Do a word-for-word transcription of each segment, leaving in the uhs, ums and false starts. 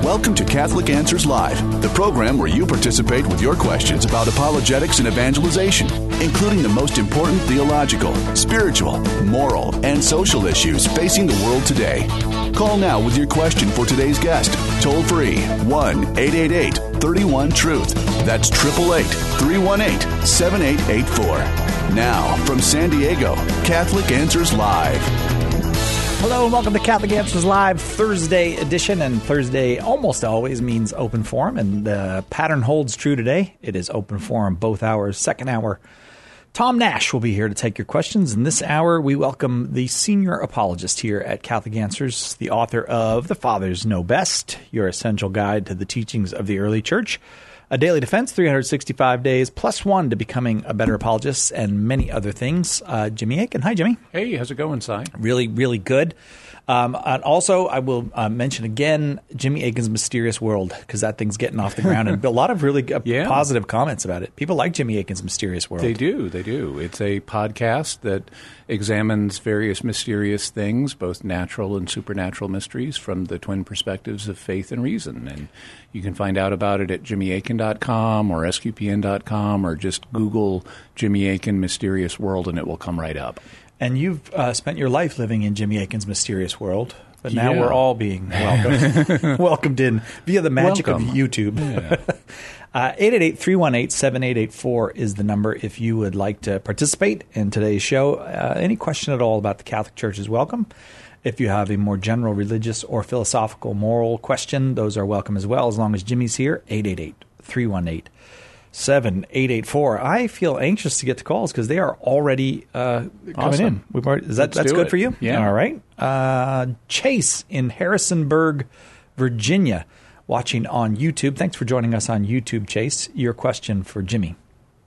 Welcome to Catholic Answers Live, the program where you participate with your questions about apologetics and evangelization, including the most important theological, spiritual, moral, and social issues facing the world today. Call now with your question for today's guest. Toll free, one eight eight eight, three one, truth. That's eight eight eight, three one eight, seven eight eight four. Now, from San Diego, Catholic Answers Live. Hello and welcome to Catholic Answers Live Thursday edition. And Thursday almost always means open forum, and the pattern holds true today. It is open forum both hours. Second hour, Tom Nash will be here to take your questions. In this hour, we welcome the senior apologist here at Catholic Answers, the author of The Fathers Know Best, your essential guide to the teachings of the early church, A Daily Defense, three hundred sixty-five days, plus one to becoming a better apologist, and many other things. Uh, Jimmy Akin. Hi, Jimmy. Hey, how's it going, Si? Really, really good. Um, and also, I will uh, mention again Jimmy Akin's Mysterious World, because that thing's getting off the ground, and a lot of really uh, yeah. positive comments about it. People like Jimmy Akin's Mysterious World. They do, they do. It's a podcast that examines various mysterious things, both natural and supernatural mysteries, from the twin perspectives of faith and reason. And you can find out about it at jimmy akin dot com or S Q P N dot com, or just Google Jimmy Akin Mysterious World, and it will come right up. And you've uh, spent your life living in Jimmy Akin's Mysterious World, but now yeah. we're all being welcomed, welcomed in via the magic Welcome. of YouTube. Yeah. uh, eight eight eight, three one eight, seven eight eight four is the number if you would like to participate in today's show. Uh, any question at all about the Catholic Church is welcome. If you have a more general religious or philosophical moral question, those are welcome as well, as long as Jimmy's here. eight eight eight, three one eight, seven eight eight four. I feel anxious to get to calls because they are already uh, coming awesome. in. We've already, is that Let's that's do good it. for you? Yeah. All right. Uh, Chase in Harrisonburg, Virginia, watching on YouTube. Thanks for joining us on YouTube, Chase. Your question for Jimmy.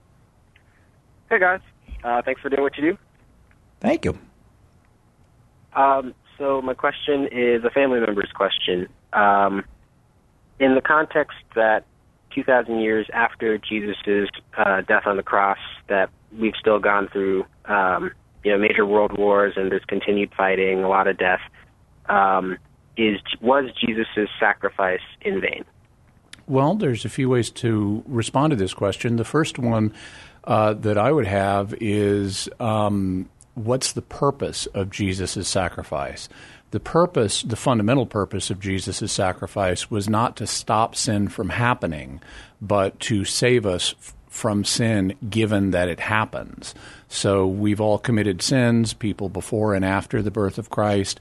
Hey, guys. Uh, thanks for doing what you do. Thank you. Um, so my question is a family member's question. Um, in the context that two thousand years after Jesus' uh, death on the cross, that we've still gone through um, you know, major world wars, and there's continued fighting, a lot of death, um, is was Jesus' sacrifice in vain? Well, there's a few ways to respond to this question. The first one uh, that I would have is um, what's the purpose of Jesus' sacrifice? The purpose, the fundamental purpose of Jesus' sacrifice was not to stop sin from happening, but to save us f- from sin given that it happens. So we've all committed sins, people before and after the birth of Christ,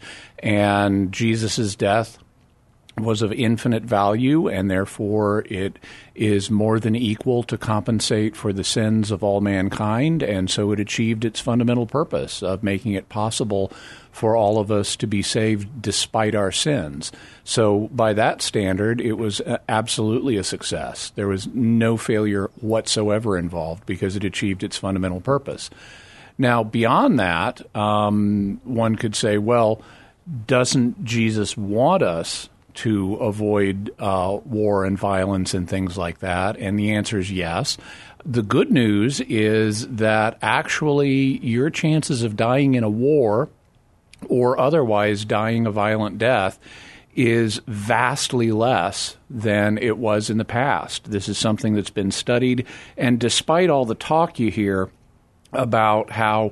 and Jesus' death was of infinite value, and therefore it is more than equal to compensate for the sins of all mankind, and so it achieved its fundamental purpose of making it possible for all of us to be saved despite our sins. So by that standard, it was absolutely a success. There was no failure whatsoever involved because it achieved its fundamental purpose. Now, beyond that, um, one could say, well, doesn't Jesus want us to avoid uh, war and violence and things like that? And the answer is yes. The good news is that actually your chances of dying in a war or otherwise dying a violent death is vastly less than it was in the past. This is something that's been studied, and despite all the talk you hear about how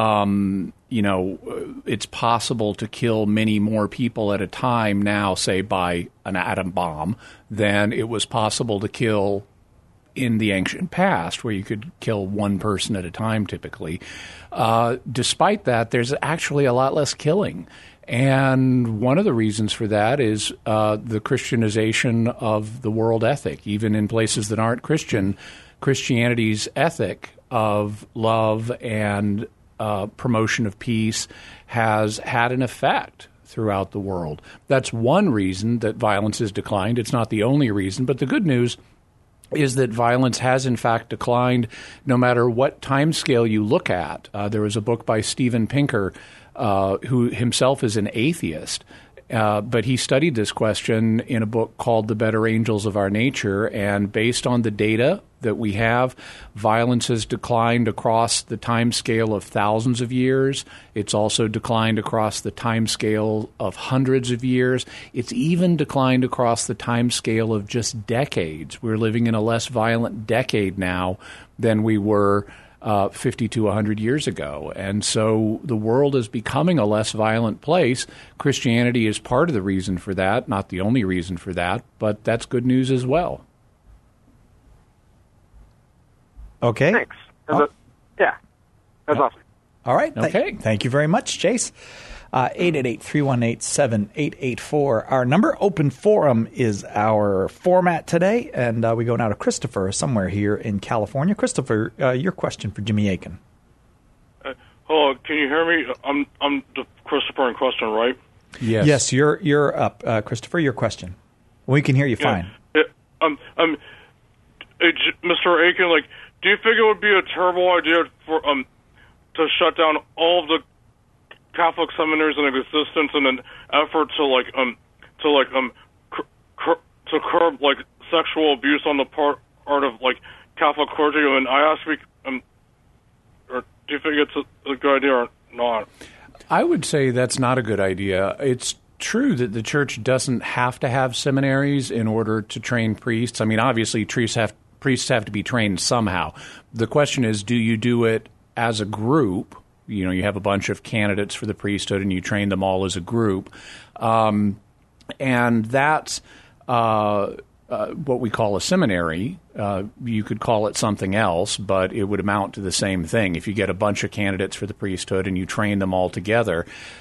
um, you know, it's possible to kill many more people at a time now, say, by an atom bomb, than it was possible to kill in the ancient past, where you could kill one person at a time typically. Uh, despite that, there's actually a lot less killing. And one of the reasons for that is uh, the Christianization of the world ethic. Even in places that aren't Christian, Christianity's ethic of love and uh, promotion of peace has had an effect throughout the world. That's one reason that violence has declined. It's not the only reason, but the good news is that violence has in fact declined no matter what time scale you look at. Uh, there was a book by Steven Pinker, uh, who himself is an atheist, Uh, but he studied this question in a book called The Better Angels of Our Nature, and based on the data that we have, violence has declined across the time scale of thousands of years. It's also declined across the time scale of hundreds of years. It's even declined across the time scale of just decades. We're living in a less violent decade now than we were Uh, fifty to one hundred years ago. And so the world is becoming a less violent place. Christianity is part of the reason for that, not the only reason for that, but that's good news as well. Okay. Thanks. That's oh. a, yeah, that's awesome. All right. Th- Okay. Thank you very much, Chase. Uh, eight eight eight, three one eight, seven eight eight four. Our number. Open forum is our format today, and uh, we go now to Christopher somewhere here in California. Christopher, uh, your question for Jimmy Akin. Uh, hello, can you hear me? I'm I'm the Christopher in question, right? Yes. Yes, you're you're up, uh, Christopher. Your question. We can hear you Yeah. fine. Yeah, um, um, hey, J- Mister Akin, like, do you think it would be a terrible idea for um to shut down all of the Catholic seminaries in existence in an effort to like um to like um cur- cur- to curb like sexual abuse on the part part of like Catholic clergy? And I ask, me, um, or do you think it's a, a good idea or not? I would say that's not a good idea. It's true that the church doesn't have to have seminaries in order to train priests. I mean, obviously, priests have priests have to be trained somehow. The question is, do you do it as a group? You know, you have a bunch of candidates for the priesthood, and you train them all as a group, um, and that's uh, uh, what we call a seminary. Uh, you could call it something else, but it would amount to the same thing. If you get a bunch of candidates for the priesthood and you train them all together,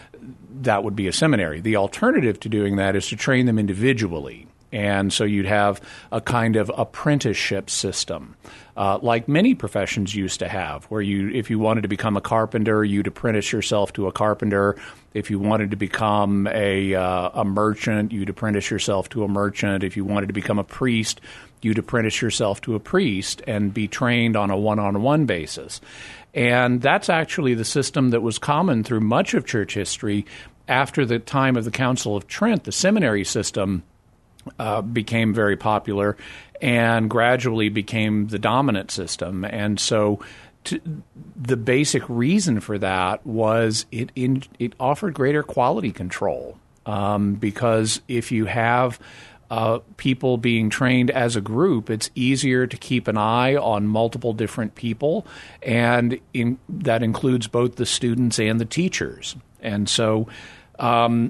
that would be a seminary. The alternative to doing that is to train them individually. And so you'd have a kind of apprenticeship system, uh, like many professions used to have, where you, if you wanted to become a carpenter, you'd apprentice yourself to a carpenter. If you wanted to become a uh, a merchant, you'd apprentice yourself to a merchant. If you wanted to become a priest, you'd apprentice yourself to a priest and be trained on a one-on-one basis. And that's actually the system that was common through much of church history. After the time of the Council of Trent, the seminary system Uh, became very popular and gradually became the dominant system. And so to, the basic reason for that was it in, it offered greater quality control, um, because if you have uh, people being trained as a group, it's easier to keep an eye on multiple different people, and in, that includes both the students and the teachers. And so Um,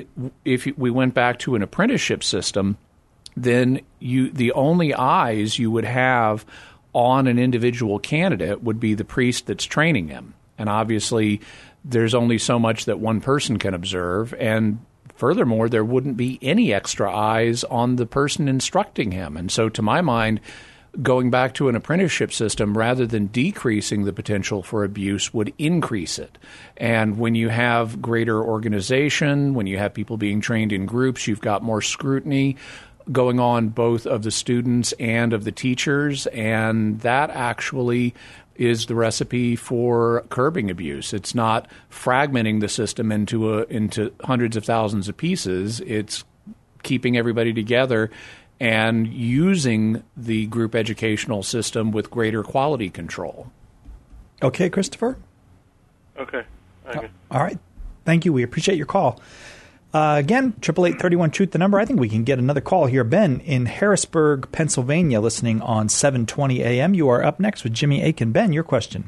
if we went back to an apprenticeship system, then you the only eyes you would have on an individual candidate would be the priest that's training him. And obviously, there's only so much that one person can observe. And furthermore, there wouldn't be any extra eyes on the person instructing him. And so to my mind, going back to an apprenticeship system rather than decreasing the potential for abuse would increase it. And when you have greater organization, when you have people being trained in groups, you've got more scrutiny going on both of the students and of the teachers, and that actually is the recipe for curbing abuse. It's not fragmenting the system into a, into hundreds of thousands of pieces. It's keeping everybody together and using the group educational system with greater quality control. Okay, Christopher? Okay. Thank you. All right. Thank you. We appreciate your call. Uh, again, eight eight eight, three one, truth, the number. I think we can get another call here. Ben in Harrisburg, Pennsylvania, listening on seven twenty A M. You are up next with Jimmy Akin. Ben, your question.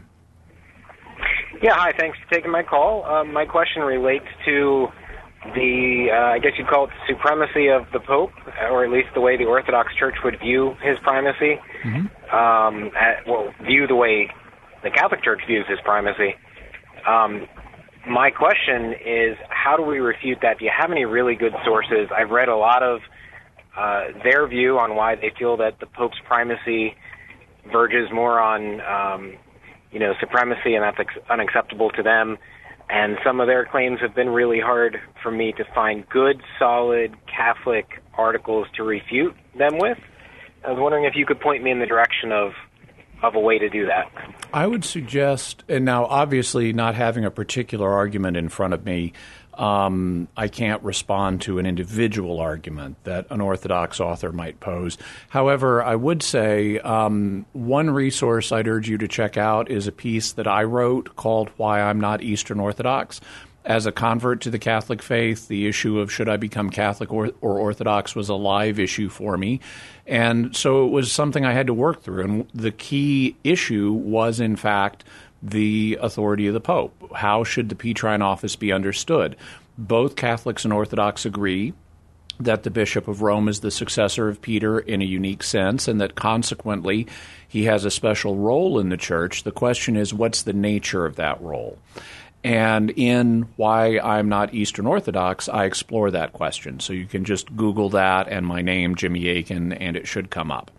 Yeah, hi. Thanks for taking my call. Um, my question relates to the, uh, I guess you'd call it the supremacy of the Pope, or at least the way the Orthodox Church would view his primacy, mm-hmm. um, at, well, view the way the Catholic Church views his primacy. Um, my question is, how do we refute that? Do you have any really good sources? I've read a lot of uh, their view on why they feel that the Pope's primacy verges more on, um, you know, supremacy, and that's ex- unacceptable to them. And some of their claims have been really hard for me to find good, solid Catholic articles to refute them with. I was wondering if you could point me in the direction of of a way to do that. I would suggest, and now obviously not having a particular argument in front of me, Um, I can't respond to an individual argument that an Orthodox author might pose. However, I would say um, one resource I'd urge you to check out is a piece that I wrote called Why I'm Not Eastern Orthodox. As a convert to the Catholic faith, the issue of should I become Catholic or, or Orthodox was a live issue for me. And so it was something I had to work through. And the key issue was, in fact, the authority of the Pope. How should the Petrine office be understood? Both Catholics and Orthodox agree that the Bishop of Rome is the successor of Peter in a unique sense, and that consequently he has a special role in the Church. The question is, what's the nature of that role? And in Why I'm Not Eastern Orthodox, I explore that question. So you can just Google that and my name, Jimmy Akin, and it should come up.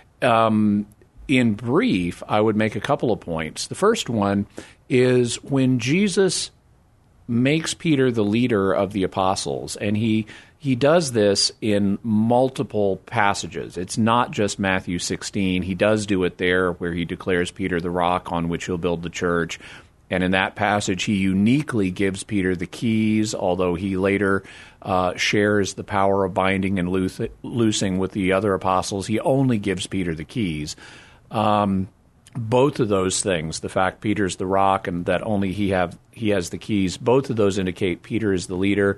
Um, in brief, I would make a couple of points. The first one is when Jesus makes Peter the leader of the apostles, and he he does this in multiple passages. It's not just Matthew sixteen. He does do it there where he declares Peter the rock on which he'll build the church. And in that passage, he uniquely gives Peter the keys, although he later uh, shares the power of binding and loose- loosing with the other apostles. He only gives Peter the keys. Um, both of those things, the fact Peter's the rock and that only he have he has the keys, both of those indicate Peter is the leader.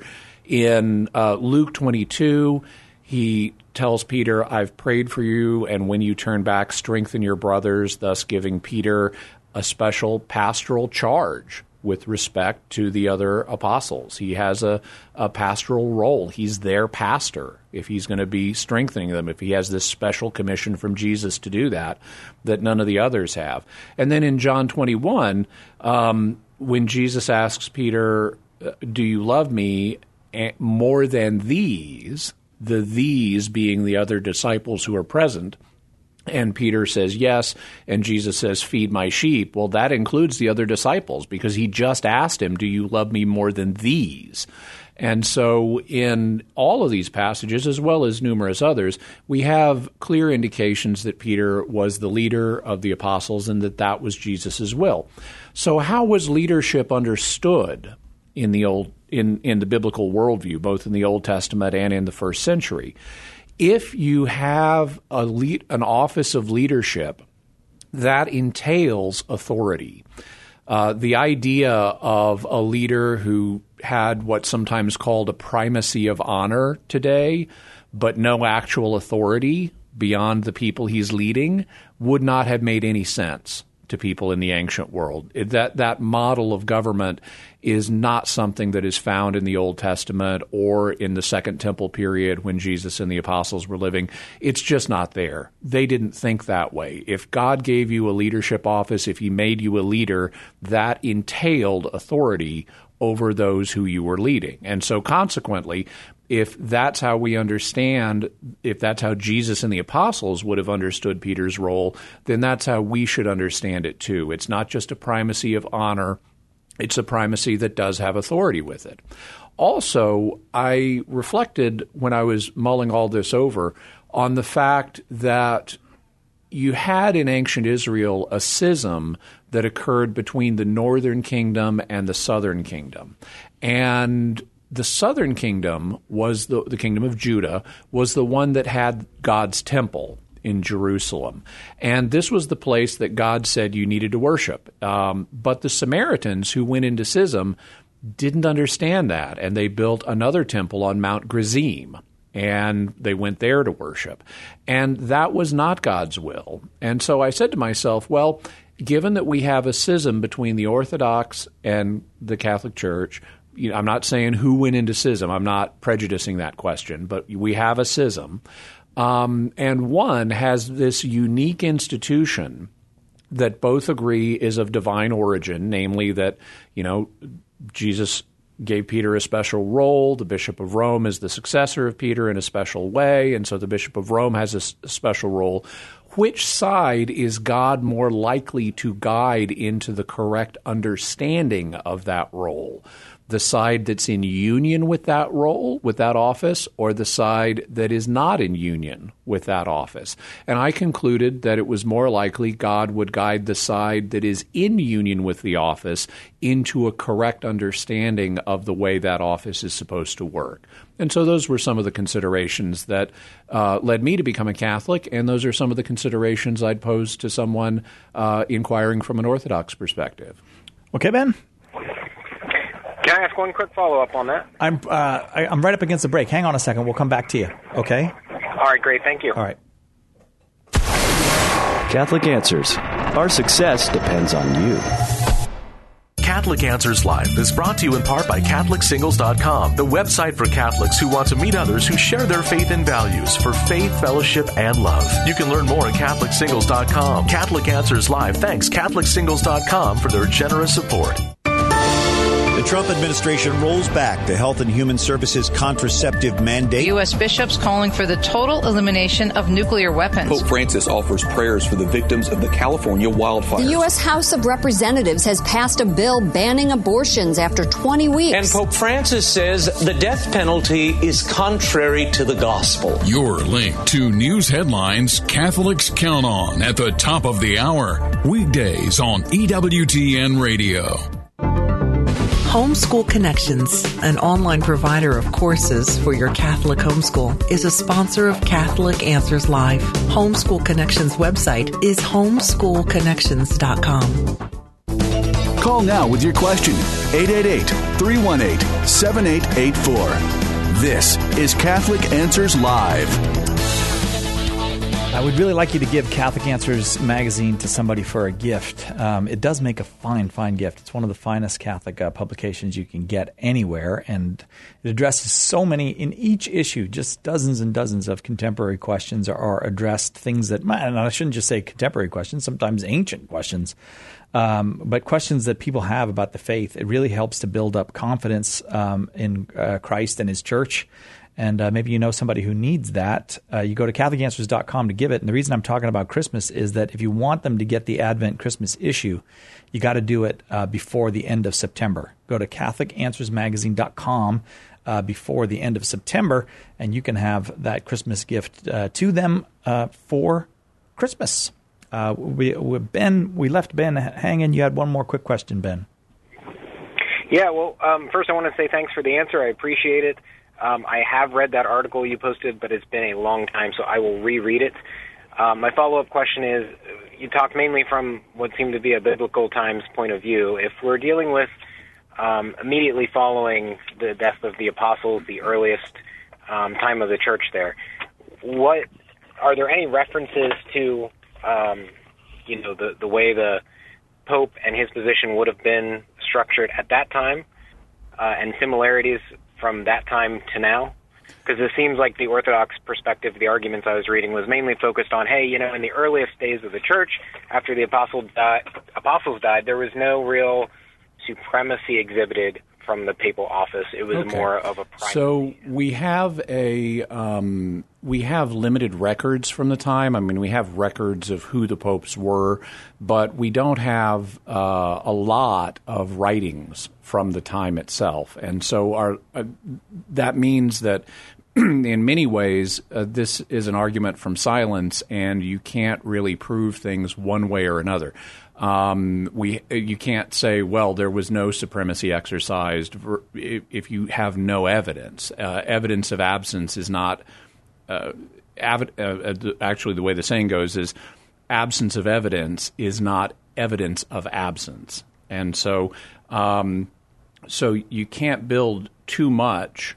In uh, Luke twenty-two, he tells Peter, I've prayed for you, and when you turn back, strengthen your brothers, thus giving Peter a special pastoral charge with respect to the other apostles. He has a, a pastoral role. He's their pastor if he's going to be strengthening them, if he has this special commission from Jesus to do that, that none of the others have. And then in John twenty-one, um, when Jesus asks Peter, do you love me more than these, the these being the other disciples who are present, and Peter says yes, and Jesus says, feed my sheep. Well, that includes the other disciples because he just asked him, do you love me more than these? And so in all of these passages, as well as numerous others, we have clear indications that Peter was the leader of the apostles and that that was Jesus' will. So how was leadership understood in the old in, in the biblical worldview, both in the Old Testament and in the first century? If you have a lead, an office of leadership, that entails authority. Uh, the idea of a leader who had what's sometimes called a primacy of honor today, but no actual authority beyond the people he's leading, would not have made any sense to people in the ancient world. It, that that model of government is not something that is found in the Old Testament or in the Second Temple period when Jesus and the apostles were living. It's just not there. They didn't think that way. If God gave you a leadership office, if he made you a leader, that entailed authority over those who you were leading. And so consequently, if that's how we understand, if that's how Jesus and the apostles would have understood Peter's role, then that's how we should understand it too. It's not just a primacy of honor. It's a primacy that does have authority with it. Also, I reflected when I was mulling all this over on the fact that you had in ancient Israel a schism that occurred between the northern kingdom and the southern kingdom. And the southern kingdom was the, the kingdom of Judah, was the one that had God's temple in Jerusalem. And this was the place that God said you needed to worship. Um, but the Samaritans who went into schism didn't understand that, and they built another temple on Mount Gerizim, and they went there to worship. And that was not God's will. And so I said to myself, well, given that we have a schism between the Orthodox and the Catholic Church, you know, I'm not saying who went into schism. I'm not prejudicing that question, but we have a schism. Um, and one has this unique institution that both agree is of divine origin, namely that, you know, Jesus gave Peter a special role. The Bishop of Rome is the successor of Peter in a special way, and so the Bishop of Rome has a, a special role. Which side is God more likely to guide into the correct understanding of that role? the side that's in union with that role, with that office, or the side that is not in union with that office? And I concluded that it was more likely God would guide the side that is in union with the office into a correct understanding of the way that office is supposed to work. And so those were some of the considerations that uh, led me to become a Catholic, and those are some of the considerations I'd pose to someone uh, inquiring from an Orthodox perspective. Okay, Ben? Can I ask one quick follow-up on that? I'm uh, I, I'm right up against the break. Hang on a second. We'll come back to you. Okay? All right, great. Thank you. All right. Catholic Answers. Our success depends on you. Catholic Answers Live is brought to you in part by Catholic Singles dot com, the website for Catholics who want to meet others who share their faith and values for faith, fellowship, and love. You can learn more at Catholic Singles dot com. Catholic Answers Live thanks Catholic Singles dot com for their generous support. The Trump administration rolls back the Health and Human Services contraceptive mandate. U S bishops calling for the total elimination of nuclear weapons. Pope Francis offers prayers for the victims of the California wildfires. The U S House of Representatives has passed a bill banning abortions after twenty weeks. And Pope Francis says the death penalty is contrary to the gospel. Your link to news headlines Catholics count on at the top of the hour. Weekdays on E W T N Radio. Homeschool Connections, an online provider of courses for your Catholic homeschool, is a sponsor of Catholic Answers Live. Homeschool Connections website is homeschool connections dot com. Call now with your question, eight eight eight, three one eight, seven eight eight four. This is Catholic Answers Live. I would really like you to give Catholic Answers magazine to somebody for a gift. Um, it does make a fine, fine gift. It's one of the finest Catholic uh, publications you can get anywhere, and it addresses so many, in each issue, just dozens and dozens of contemporary questions are, are addressed, things that, and I shouldn't just say contemporary questions, sometimes ancient questions, um, but questions that people have about the faith. It really helps to build up confidence um, in uh, Christ and His church. And uh, maybe you know somebody who needs that. Uh, you go to Catholic Answers dot com to give it. And the reason I'm talking about Christmas is that if you want them to get the Advent Christmas issue, you got to do it uh, before the end of September. Go to Catholic Answers Magazine dot com uh, before the end of September, and you can have that Christmas gift uh, to them uh, for Christmas. Uh, we, we Ben, we left Ben hanging. You had one more quick question, Ben. Yeah, well, um, first I want to say thanks for the answer. I appreciate it. Um, I have read that article you posted, but it's been a long time, so I will reread it. Um, my follow-up question is, you talked mainly from what seemed to be a biblical times point of view. If we're dealing with um, immediately following the death of the apostles, the earliest um, time of the church there, what are there any references to, um, you know, the, the way the Pope and his position would have been structured at that time, uh, and similarities from that time to now? Because it seems like the Orthodox perspective, the arguments I was reading, was mainly focused on, hey, you know, in the earliest days of the church, after the apostle di- apostles died, there was no real supremacy exhibited from the papal office. It was okay. more of a primacy. So we have a um, we have limited records from the time. I mean, we have records of who the popes were, but we don't have uh, a lot of writings from the time itself. And so our uh, that means that in many ways, uh, this is an argument from silence, and you can't really prove things one way or another. Um, we you can't say, well, there was no supremacy exercised if you have no evidence. Uh, evidence of absence is not uh, av- uh, actually the way the saying goes is absence of evidence is not evidence of absence, and so um, so you can't build too much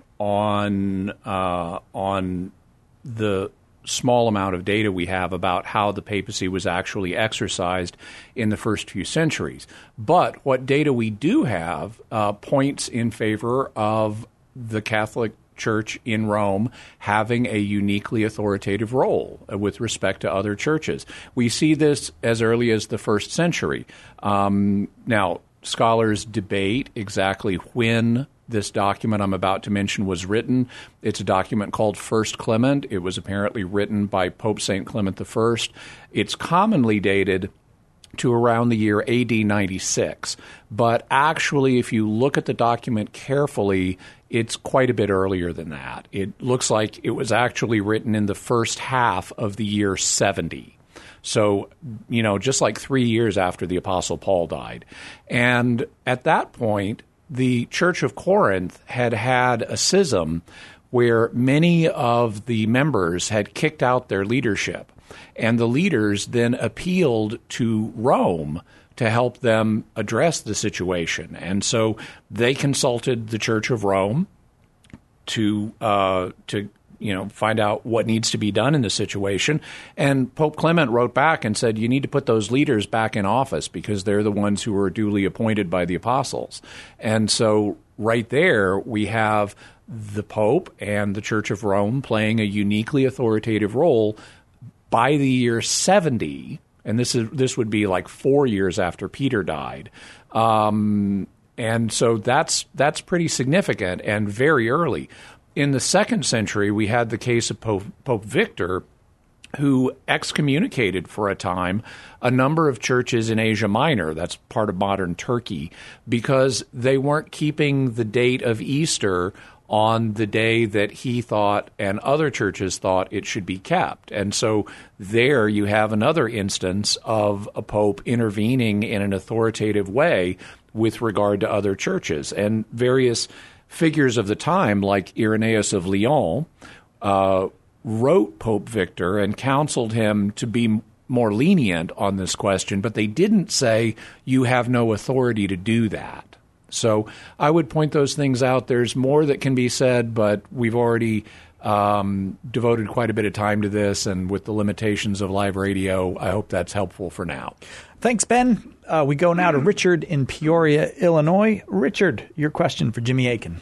on uh, on the small amount of data we have about how the papacy was actually exercised in the first few centuries. But what data we do have uh, points in favor of the Catholic Church in Rome having a uniquely authoritative role with respect to other churches. We see this as early as the first century. Um, now, scholars debate exactly when this document I'm about to mention was written. It's a document called First Clement. It was apparently written by Pope Saint Clement the First. It's commonly dated to around the year A D ninety-six. But actually, if you look at the document carefully, it's quite a bit earlier than that. It looks like it was actually written in the first half of the year seventy. So, you know, just like three years after the Apostle Paul died. And at that point, the Church of Corinth had had a schism where many of the members had kicked out their leadership. And the leaders then appealed to Rome to help them address the situation. And so they consulted the Church of Rome to uh, to you know find out what needs to be done in the situation. And Pope Clement wrote back and said, you need to put those leaders back in office because they're the ones who were duly appointed by the apostles. And so right there we have the Pope and the Church of Rome playing a uniquely authoritative role by the year seventy, and this is this would be like four years after Peter died, um, and so that's that's pretty significant and very early. In the second century, we had the case of Pope, Pope Victor, who excommunicated for a time a number of churches in Asia Minor, that's part of modern Turkey, because they weren't keeping the date of Easter on the day that he thought and other churches thought it should be kept. And so there you have another instance of a pope intervening in an authoritative way with regard to other churches. And various figures of the time, like Irenaeus of Lyon, uh, wrote Pope Victor and counseled him to be more lenient on this question, but they didn't say you have no authority to do that. So I would point those things out. There's more that can be said, but we've already um, devoted quite a bit of time to this, and with the limitations of live radio, I hope that's helpful for now. Thanks, Ben. Uh, we go now to Richard in Peoria, Illinois. Richard, your question for Jimmy Akin.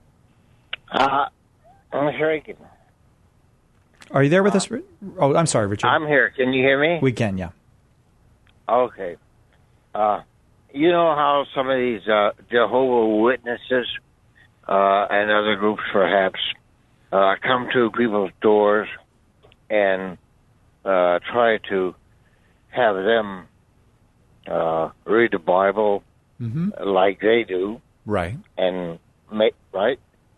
Uh, I'm Mister Akin. Are you there with us? Oh, I'm sorry, Richard. I'm here. Can you hear me? We can, yeah. Okay. Uh, you know how some of these uh, Jehovah's Witnesses uh, and other groups, perhaps, uh, come to people's doors and uh, try to have them uh, read the Bible mm-hmm. like they do, right? And make right.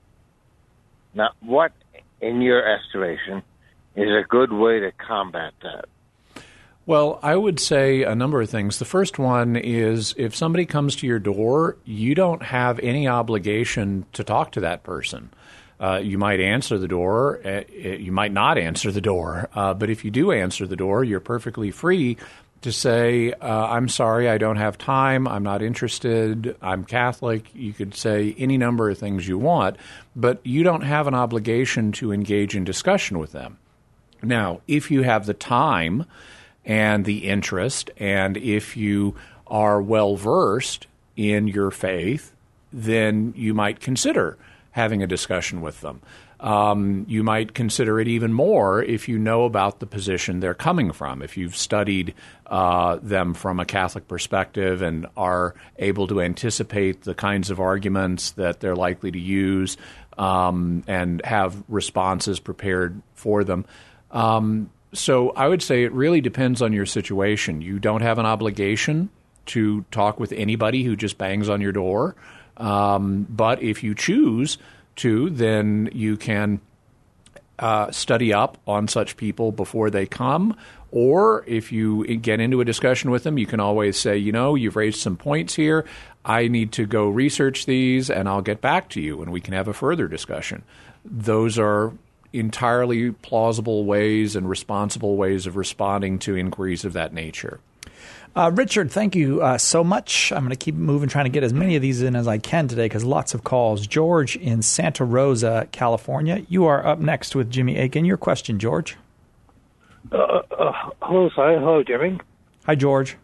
Now, what, in your estimation, is a good way to combat that? Well, I would say a number of things. The first one is if somebody comes to your door, you don't have any obligation to talk to that person. Uh, you might answer the door. Uh, you might not answer the door. Uh, but if you do answer the door, you're perfectly free to say, uh, I'm sorry, I don't have time. I'm not interested. I'm Catholic. You could say any number of things you want, but you don't have an obligation to engage in discussion with them. Now, if you have the time and the interest, and if you are well-versed in your faith, then you might consider having a discussion with them. Um, you might consider it even more if you know about the position they're coming from, if you've studied uh, them from a Catholic perspective and are able to anticipate the kinds of arguments that they're likely to use um, and have responses prepared for them. Um, so I would say it really depends on your situation. You don't have an obligation to talk with anybody who just bangs on your door. Um, but if you choose to, then you can uh, study up on such people before they come. Or if you get into a discussion with them, you can always say, you know, you've raised some points here. I need to go research these, and I'll get back to you, and we can have a further discussion. Those are entirely plausible ways and responsible ways of responding to inquiries of that nature. Uh, Richard, thank you uh, so much. I'm going to keep moving, trying to get as many of these in as I can today because lots of calls. George in Santa Rosa, California. You are up next with Jimmy Akin. Your question, George. Uh, uh, hello, Si. Hello, Jimmy. Hi, George.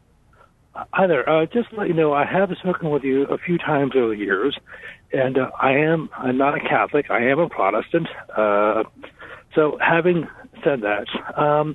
Hi there. Uh, just to let you know, I have spoken with you a few times over the years, and uh, I am I'm not a Catholic. I am a Protestant. Uh, so having said that, um,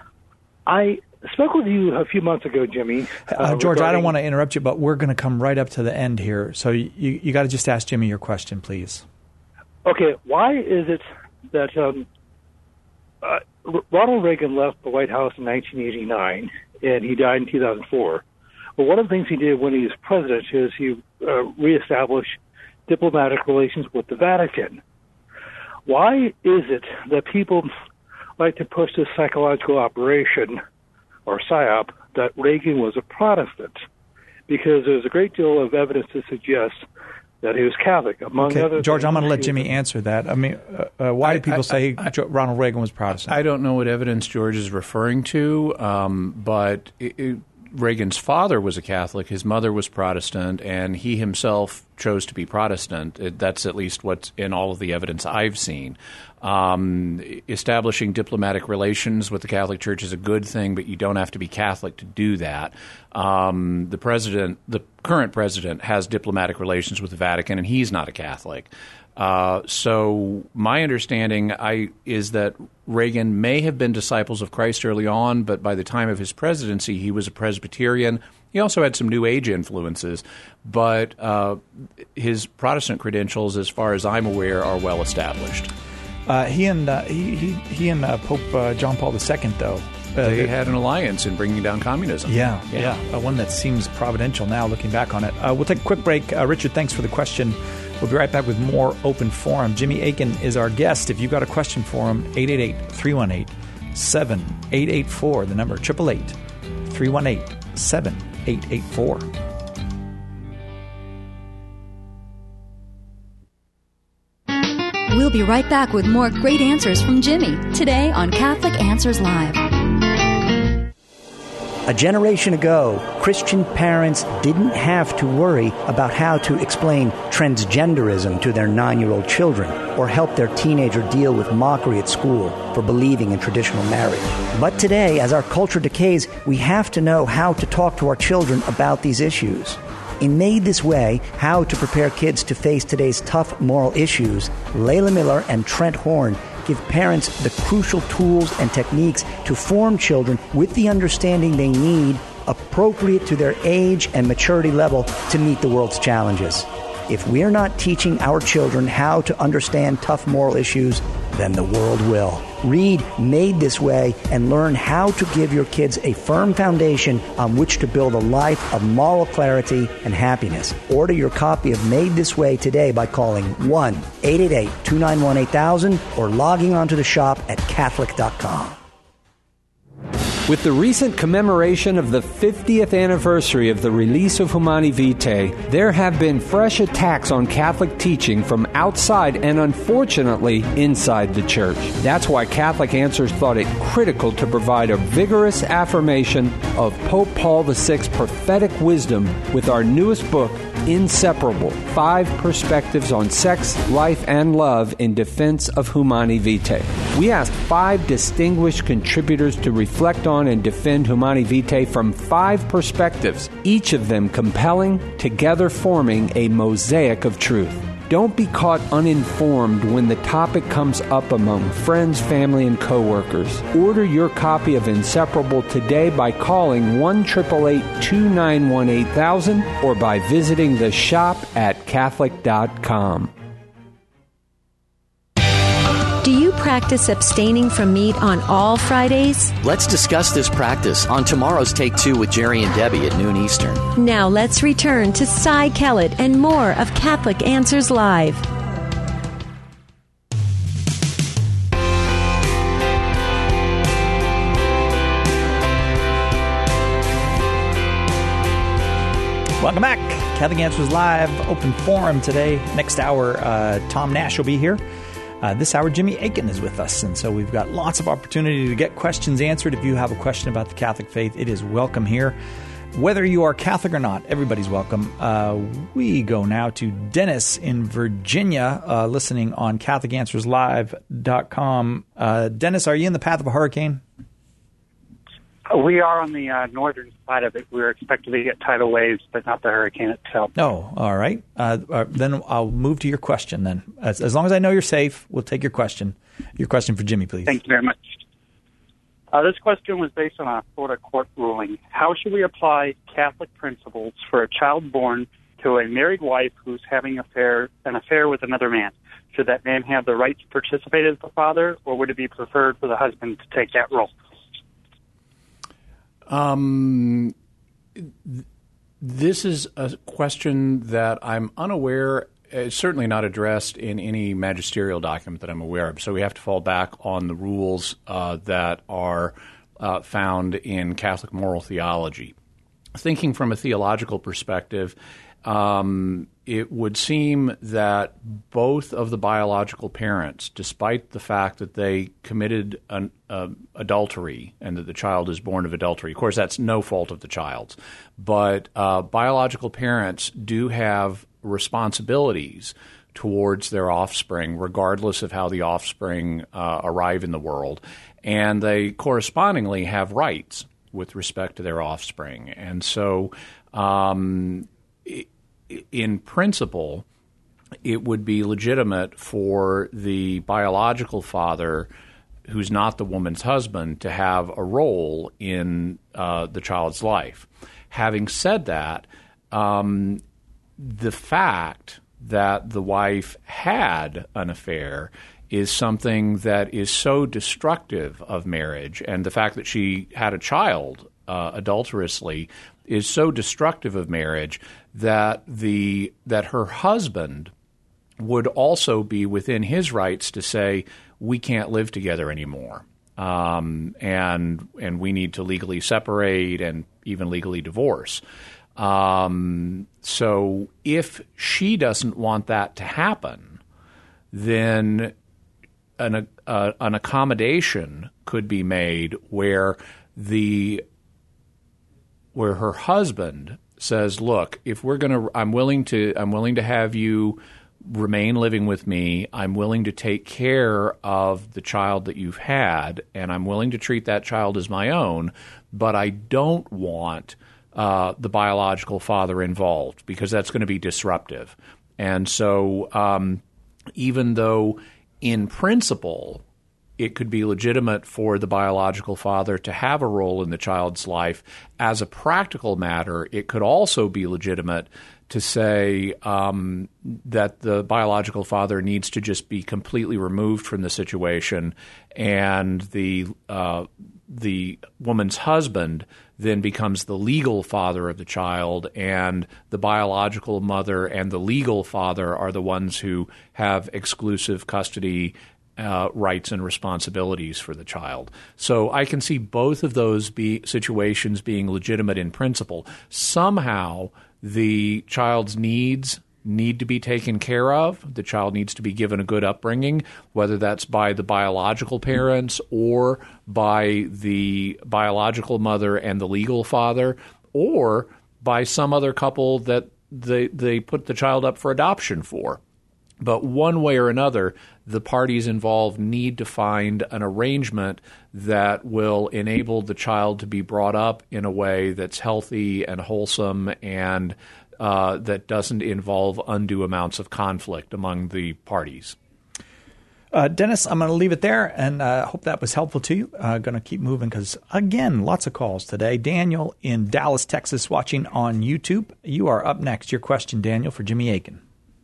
I spoke with you a few months ago, Jimmy. Uh, uh, George, regarding... I don't want to interrupt you, but we're going to come right up to the end here. So you, you got to just ask Jimmy your question, please. Okay. Why is it that um, uh, Ronald Reagan left the White House in nineteen eighty-nine, and he died in two thousand four. But one of the things he did when he was president is he uh, reestablished diplomatic relations with the Vatican. Why is it that people like to push this psychological operation, or PSYOP, that Reagan was a Protestant? Because there's a great deal of evidence to suggest that he was Catholic, among okay, other George, things. I'm going to let Jimmy answer that. I mean, uh, uh, why do people I, I, say I, Ronald Reagan was Protestant? I don't know what evidence George is referring to, um, but it, it, Reagan's father was a Catholic, his mother was Protestant, and he himself chose to be Protestant. It, that's at least what's in all of the evidence I've seen. Um, establishing diplomatic relations with the Catholic Church is a good thing, but you don't have to be Catholic to do that. Um, the president, the current president, has diplomatic relations with the Vatican, and he's not a Catholic. Uh, so my understanding I, is that Reagan may have been disciples of Christ early on, but by the time of his presidency, he was a Presbyterian. He also had some New Age influences, but uh, his Protestant credentials, as far as I'm aware, are well established. Uh, he and uh, he, he he and uh, Pope uh, John Paul the Second, though, uh, they had an alliance in bringing down communism. Yeah, yeah, yeah. Uh, one that seems providential now, looking back on it. Uh, we'll take a quick break. Uh, Richard, thanks for the question. We'll be right back with more Open Forum. Jimmy Akin is our guest. If you've got a question for him, eight eight eight, three one eight, seven eight eight four, the number eight eight eight, three one eight, seven eight eight four. We'll be right back with more great answers from Jimmy today on Catholic Answers Live. A generation ago, Christian parents didn't have to worry about how to explain transgenderism to their nine-year-old children or help their teenager deal with mockery at school for believing in traditional marriage. But today, as our culture decays, we have to know how to talk to our children about these issues. In Made This Way, How to Prepare Kids to Face Today's Tough Moral Issues, Layla Miller and Trent Horn give parents the crucial tools and techniques to form children with the understanding they need, appropriate to their age and maturity level to meet the world's challenges. If we're not teaching our children how to understand tough moral issues, then the world will. Read Made This Way and learn how to give your kids a firm foundation on which to build a life of moral clarity and happiness. Order your copy of Made This Way today by calling one eight eight eight, two nine one, eight thousand or logging onto the shop at Catholic dot com. With the recent commemoration of the fiftieth anniversary of the release of Humani Vitae, there have been fresh attacks on Catholic teaching from outside and, unfortunately, inside the Church. That's why Catholic Answers thought it critical to provide a vigorous affirmation of Pope Paul the Sixth's prophetic wisdom with our newest book, Inseparable, Five Perspectives on Sex, Life, and Love in Defense of Humani Vitae. We asked five distinguished contributors to reflect on and defend Humani Vitae from five perspectives, each of them compelling, together forming a mosaic of truth. Don't be caught uninformed when the topic comes up among friends, family, and coworkers. Order your copy of Inseparable today by calling one eight eight eight, two nine one, eight thousand or by visiting the shop at Catholic dot com. Do you practice abstaining from meat on all Fridays? Let's discuss this practice on tomorrow's Take Two with Jerry and Debbie at noon Eastern. Now let's return to Cy Kellett and more of Catholic Answers Live. Welcome back. Catholic Answers Live, open forum today. Next hour, uh, Tom Nash will be here. Uh, this hour, Jimmy Akin is with us, and so we've got lots of opportunity to get questions answered. If you have a question about the Catholic faith, it is welcome here. Whether you are Catholic or not, everybody's welcome. Uh, we go now to Dennis in Virginia, uh, listening on Catholic Answers Live dot com. Uh, Dennis, are you in the path of a hurricane? We are on the uh, northern side of it. We're expected to get tidal waves, but not the hurricane itself. Oh, all right. Uh, uh, then I'll move to your question then. As, as long as I know you're safe, we'll take your question. Your question for Jimmy, please. Thank you very much. Uh, this question was based on a Florida court ruling. How should we apply Catholic principles for a child born to a married wife who's having affair, an affair with another man? Should that man have the right to participate as the father, or would it be preferred for the husband to take that role? Um, th- this is a question that I'm unaware. It's certainly not addressed in any magisterial document that I'm aware of. So we have to fall back on the rules uh, that are uh, found in Catholic moral theology. Thinking from a theological perspective, um, it would seem that both of the biological parents, despite the fact that they committed an uh, adultery and that the child is born of adultery, of course, that's no fault of the child's, but uh, biological parents do have responsibilities towards their offspring, regardless of how the offspring uh, arrive in the world, and they correspondingly have rights with respect to their offspring. And so um, in principle, it would be legitimate for the biological father, who's not the woman's husband, to have a role in uh, the child's life. Having said that, um, the fact that the wife had an affair is something that is so destructive of marriage, and the fact that she had a child uh, adulterously is so destructive of marriage that the that her husband would also be within his rights to say, we can't live together anymore, um, and and we need to legally separate and even legally divorce. Um, so if she doesn't want that to happen, then an, uh, an accommodation could be made where the where her husband says, "Look, if we're going to, I'm willing to, I'm willing to have you remain living with me. I'm willing to take care of the child that you've had, and I'm willing to treat that child as my own, but I don't want uh, the biological father involved because that's going to be disruptive." And so, um, even though in principle it could be legitimate for the biological father to have a role in the child's life, as a practical matter, it could also be legitimate to say um, that the biological father needs to just be completely removed from the situation, and the uh, the woman's husband then becomes the legal father of the child, and the biological mother and the legal father are the ones who have exclusive custody Uh, rights and responsibilities for the child. So I can see both of those be situations being legitimate in principle. Somehow the child's needs need to be taken care of. The child needs to be given a good upbringing, whether that's by the biological parents or by the biological mother and the legal father, or by some other couple that they, they put the child up for adoption for. But one way or another, the parties involved need to find an arrangement that will enable the child to be brought up in a way that's healthy and wholesome, and uh, that doesn't involve undue amounts of conflict among the parties. Uh, Dennis, I'm going to leave it there, and I uh, hope that was helpful to you. I'm uh, going to keep moving because, again, lots of calls today. Daniel in Dallas, Texas, watching on YouTube. You are up next. Your question, Daniel, for Jimmy Akin.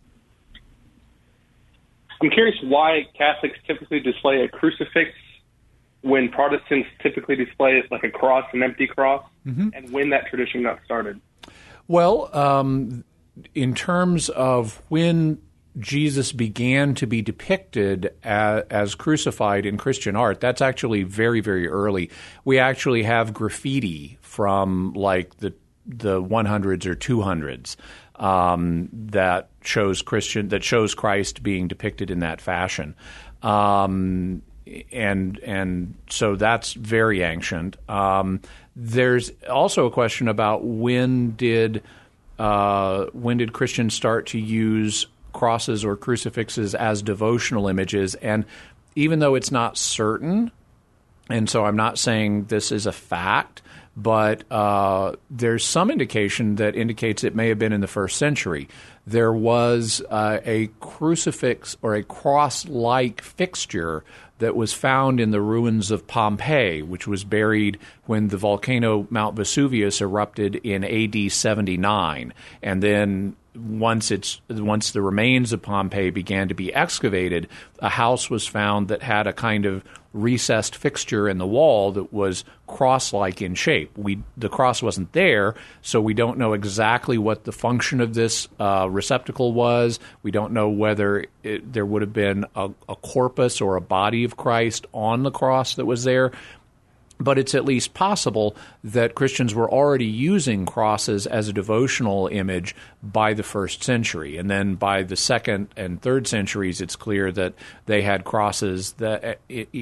I'm curious why Catholics typically display a crucifix when Protestants typically display like a cross, an empty cross, mm-hmm. and when that tradition got started. Well, um, in terms of when Jesus began to be depicted as, as crucified in Christian art, that's actually very, very early. We actually have graffiti from like the the hundreds or two hundreds. Um, that shows Christian that shows Christ being depicted in that fashion, um, and and so that's very ancient. Um, there's also a question about when did uh, when did Christians start to use crosses or crucifixes as devotional images, and even though it's not certain, and so I'm not saying this is a fact, but uh, there's some indication that indicates it may have been in the first century. There was uh, a crucifix or a cross-like fixture that was found in the ruins of Pompeii, which was buried when the volcano Mount Vesuvius erupted in A D seventy-nine. And then once it's once the remains of Pompeii began to be excavated, a house was found that had a kind of recessed fixture in the wall that was cross-like in shape. We the cross wasn't there, so we don't know exactly what the function of this uh, receptacle was. We don't know whether it, there would have been a, a corpus or a body of Christ on the cross that was there. But it's at least possible that Christians were already using crosses as a devotional image by the first century. And then by the second and third centuries, it's clear that they had crosses that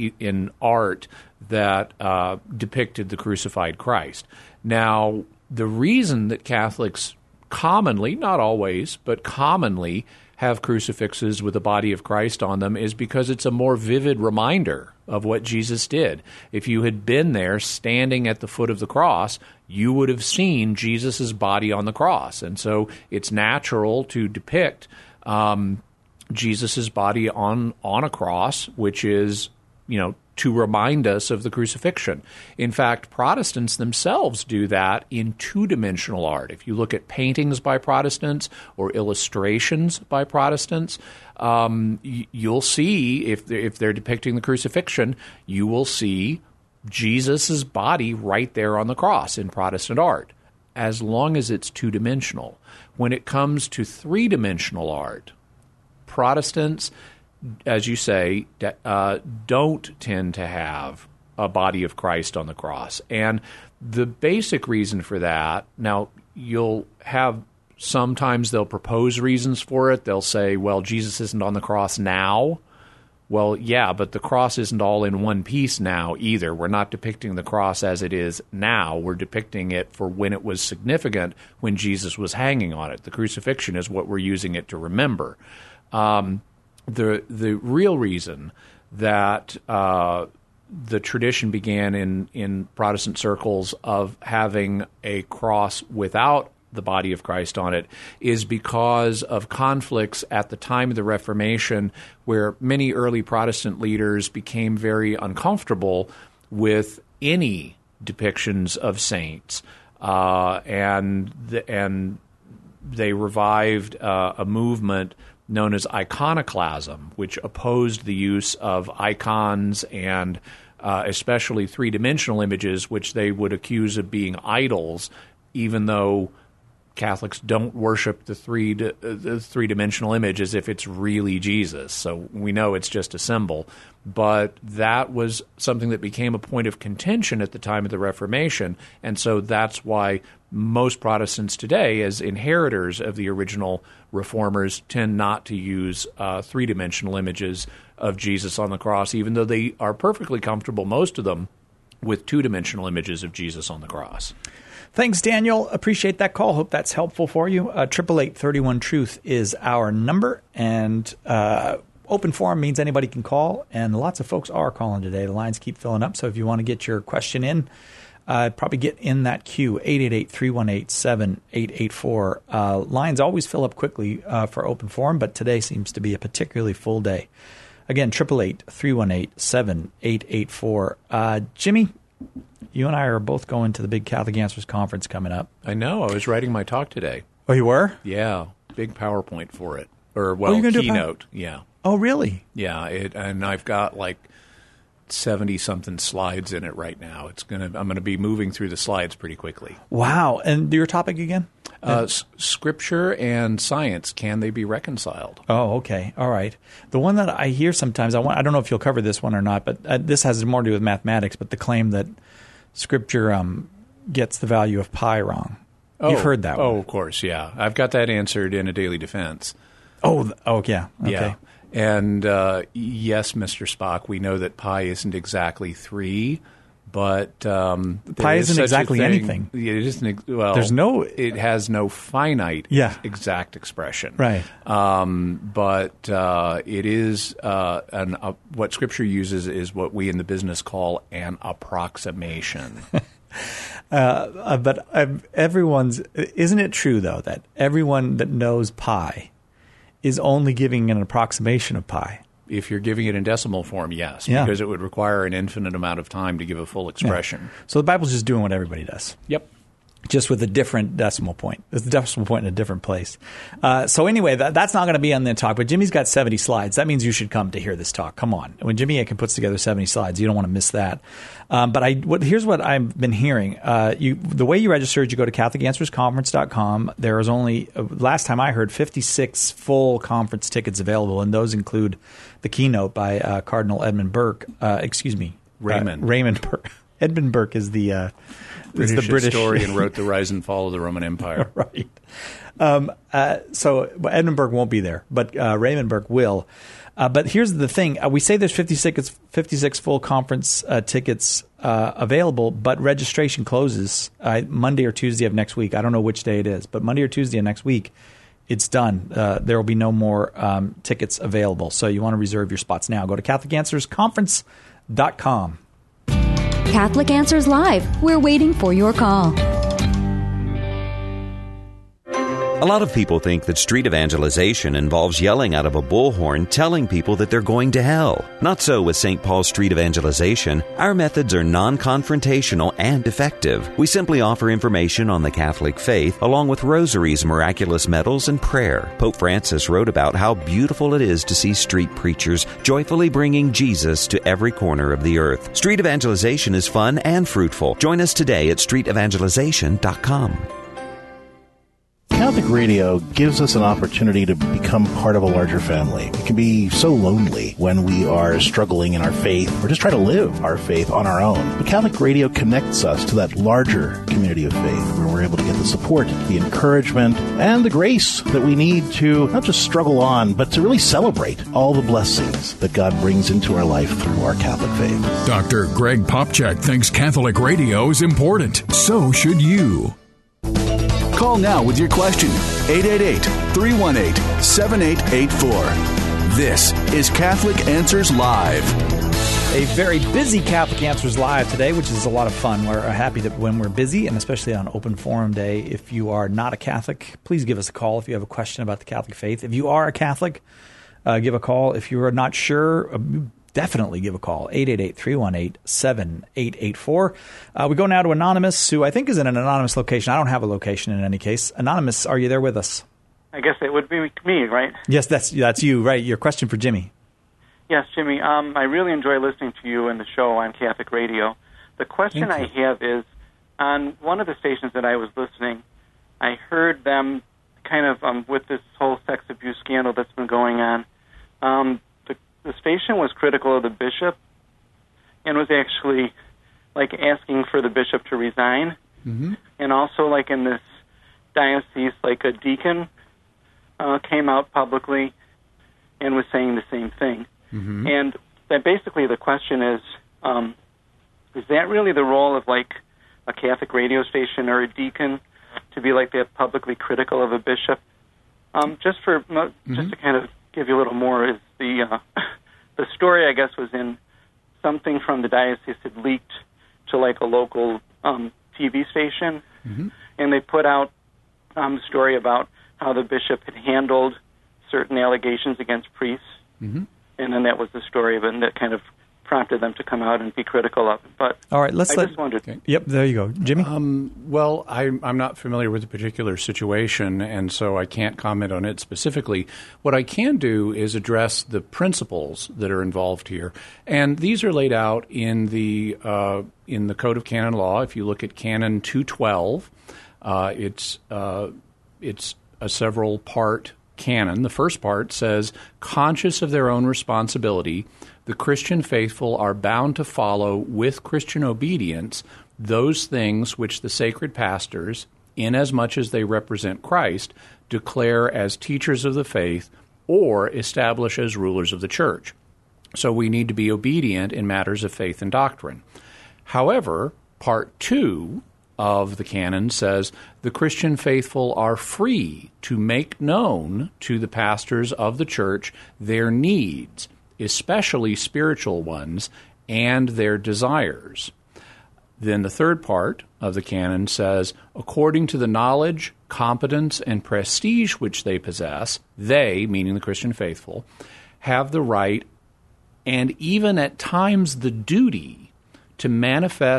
in art that uh, depicted the crucified Christ. Now, the reason that Catholics commonly, not always, but commonly have crucifixes with the body of Christ on them is because it's a more vivid reminder of what Jesus did. If you had been there standing at the foot of the cross, you would have seen Jesus' body on the cross. And so it's natural to depict um, Jesus' body on, on a cross, which is, you know, to remind us of the crucifixion. In fact, Protestants themselves do that in two-dimensional art. If you look at paintings by Protestants or illustrations by Protestants, um, you'll see, if they're, if they're depicting the crucifixion, you will see Jesus' body right there on the cross in Protestant art, as long as it's two-dimensional. When it comes to three-dimensional art, Protestants, as you say, uh, don't tend to have a body of Christ on the cross. And the basic reason for that, now you'll have, sometimes they'll propose reasons for it. They'll say, well, Jesus isn't on the cross now. Well, yeah, but the cross isn't all in one piece now either. We're not depicting the cross as it is now. We're depicting it for when it was significant, when Jesus was hanging on it. The crucifixion is what we're using it to remember. Um, The the real reason that uh, the tradition began in, in Protestant circles of having a cross without the body of Christ on it is because of conflicts at the time of the Reformation, where many early Protestant leaders became very uncomfortable with any depictions of saints, uh, and the, and they revived uh, a movement known as iconoclasm, which opposed the use of icons and uh, especially three-dimensional images, which they would accuse of being idols, even though Catholics don't worship the three the three-dimensional image as if it's really Jesus. So we know it's just a symbol. But that was something that became a point of contention at the time of the Reformation, and so that's why most Protestants today, as inheritors of the original Reformers, tend not to use uh, three-dimensional images of Jesus on the cross, even though they are perfectly comfortable, most of them, with two-dimensional images of Jesus on the cross. Thanks, Daniel. Appreciate that call. Hope that's helpful for you. Uh, eight eight eight, three one, truth is our number, and uh, open forum means anybody can call, and lots of folks are calling today. The lines keep filling up, so if you want to get your question in, uh, probably get in that queue, eight eight eight, three one eight, seven eight eight four. Uh, lines always fill up quickly uh, for open forum, but today seems to be a particularly full day. Again, eight eight eight, three one eight, seven eight eight four. Uh, Jimmy, you and I are both going to the big Catholic Answers Conference coming up. I know. I was writing my talk today. Oh, you were? Yeah. Big PowerPoint for it. Or, well, oh, you're gonna keynote. Do a yeah. Oh, really? Yeah. It, and I've got like seventy-something slides in it right now. It's gonna. I'm going to be moving through the slides pretty quickly. Wow. And your topic again? Uh, s- scripture and science, can they be reconciled? Oh, okay. All right. The one that I hear sometimes, I, want, I don't know if you'll cover this one or not, but uh, this has more to do with mathematics, but the claim that Scripture um, gets the value of pi wrong. Oh, You've heard that one. Oh, of course, yeah. I've got that answered in A Daily Defense. Oh, oh yeah. Okay. Yeah. And uh, yes, Mister Spock, we know that pi isn't exactly three, but um, pi is isn't exactly anything. It isn't. Well, there's no. It has no finite yeah. exact expression. Right. Um, but uh, it is uh, an uh, what Scripture uses is what we in the business call an approximation. uh, but uh, everyone's. Isn't it true though that everyone that knows pi is only giving an approximation of pi? If you're giving it in decimal form, yes, yeah. because it would require an infinite amount of time to give a full expression. Yeah. So the Bible's just doing what everybody does. Yep. just with a different decimal point. It's a decimal point in a different place. Uh, so anyway, that, that's not going to be on the talk, but Jimmy's got seventy slides. That means you should come to hear this talk. Come on. When Jimmy Akin puts together seventy slides, you don't want to miss that. Um, but I, what, here's what I've been hearing. Uh, you, the way you register is you go to Catholic Answers Conference dot com. There is only, uh, last time I heard, fifty-six full conference tickets available, and those include the keynote by uh, Cardinal Edmund Burke. Uh, excuse me. Raymond. Uh, Raymond Burke. Edmund Burke is the... Uh, British, the British historian wrote The Rise and Fall of the Roman Empire. Right. Um, uh, so Edmund Burke won't be there, but uh, Raymond Burke will. Uh, but here's the thing. Uh, we say there's fifty-six, fifty-six full conference uh, tickets uh, available, but registration closes uh, Monday or Tuesday of next week. I don't know which day it is, but Monday or Tuesday of next week, it's done. Uh, there will be no more um, tickets available. So you want to reserve your spots now. Go to Catholic Answers Conference dot com. Catholic Answers Live. We're waiting for your call. A lot of people think that street evangelization involves yelling out of a bullhorn telling people that they're going to hell. Not so with Saint Paul's Street Evangelization. Our methods are non-confrontational and effective. We simply offer information on the Catholic faith along with rosaries, miraculous medals, and prayer. Pope Francis wrote about how beautiful it is to see street preachers joyfully bringing Jesus to every corner of the earth. Street evangelization is fun and fruitful. Join us today at street evangelization dot com. Catholic Radio gives us an opportunity to become part of a larger family. It can be so lonely when we are struggling in our faith or just try to live our faith on our own. But Catholic Radio connects us to that larger community of faith where we're able to get the support, the encouragement, and the grace that we need to not just struggle on, but to really celebrate all the blessings that God brings into our life through our Catholic faith. Doctor Greg Popcak thinks Catholic radio is important. So should you. Call now with your question. eight eight eight, three one eight, seven eight eight four. This is Catholic Answers Live. A very busy Catholic Answers Live today, which is a lot of fun. We're happy that when we're busy, and especially on Open Forum Day, if you are not a Catholic, please give us a call if you have a question about the Catholic faith. If you are a Catholic, uh, give a call. If you are not sure, uh, definitely give a call, eight eight eight, three one eight, seven eight eight four. Uh, we go now to Anonymous, who I think is in an anonymous location. I don't have a location in any case. Anonymous, are you there with us? I guess it would be me, right? Yes, that's that's you, right. Your question for Jimmy. Yes, Jimmy. Um, I really enjoy listening to you and the show on Catholic Radio. The question I have is, on one of the stations that I was listening, I heard them kind of, um, with this whole sex abuse scandal that's been going on, um, the station was critical of the bishop and was actually like asking for the bishop to resign. Mm-hmm. And also like in this diocese, like a deacon uh, came out publicly and was saying the same thing. Mm-hmm. And that basically the question is, um, is that really the role of like a Catholic radio station or a deacon to be like that publicly critical of a bishop? Um, just for mm-hmm. just to kind of give you a little more, is the uh, the story, I guess, was in something from the diocese had leaked to like a local um, T V station, mm-hmm. and they put out um, a story about how the bishop had handled certain allegations against priests, mm-hmm. and then that was the story of it, and that kind of prompted them to come out and be critical of it. But all right, let's I let, just wondered. Okay. Yep, there you go, Jimmy. Um, well, I, I'm not familiar with the particular situation, and so I can't comment on it specifically. What I can do is address the principles that are involved here, and these are laid out in the uh, in the Code of Canon Law. If you look at Canon two twelve, uh, it's uh, it's a several part canon. The first part says, conscious of their own responsibility, the Christian faithful are bound to follow with Christian obedience those things which the sacred pastors, inasmuch as they represent Christ, declare as teachers of the faith or establish as rulers of the church. So we need to be obedient in matters of faith and doctrine. However, part two of the canon says the Christian faithful are free to make known to the pastors of the church their needs, especially spiritual ones, and their desires. Then the third part of the canon says, according to the knowledge, competence, and prestige which they possess, they, meaning the Christian faithful, have the right and even at times the duty to manifest